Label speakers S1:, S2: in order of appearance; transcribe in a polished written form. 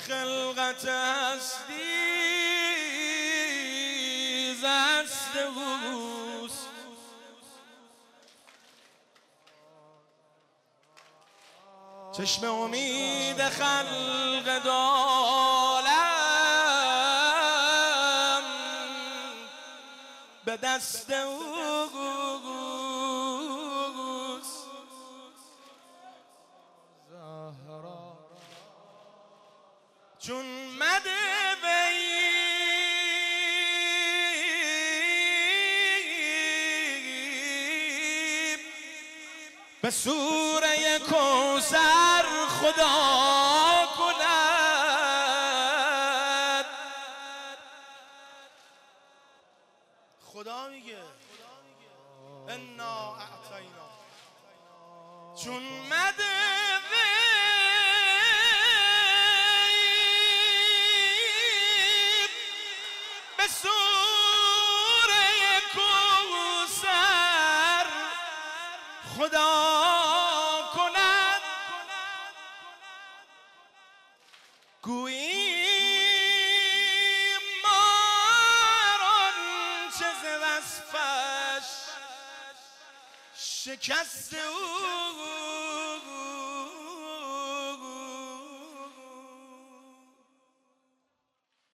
S1: خلقت هستی زست اوست. چشم امید خلق دالم به دست اوست. چون مده وی به سوره کوثر خدا کند. خدا میگه انا اعطینا. چون مده به سوره کوثر خدا کند، گویی مار آنچه ز وصفش شکست او